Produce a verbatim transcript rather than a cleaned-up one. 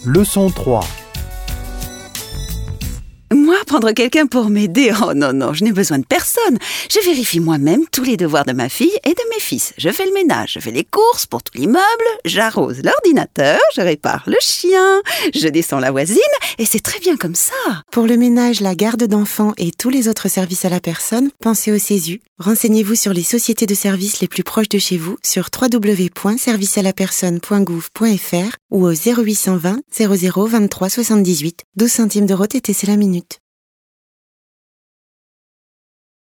Leçon trois. Moi, prendre quelqu'un pour m'aider, oh non, non, je n'ai besoin de personne. Je vérifie moi-même tous les devoirs de ma fille et de mes fils. Je fais le ménage, je fais les courses pour tout l'immeuble, j'arrose l'ordinateur, je répare le chien, je descends la voisine et c'est très bien comme ça. Pour le ménage, la garde d'enfants et tous les autres services à la personne, pensez au CESU. Renseignez-vous sur les sociétés de services les plus proches de chez vous sur w w w point service à la personne point gouv point f r ou au zéro huit cent vingt zéro zéro vingt-trois soixante-dix-huit. douze centimes d'euros T T C la minute.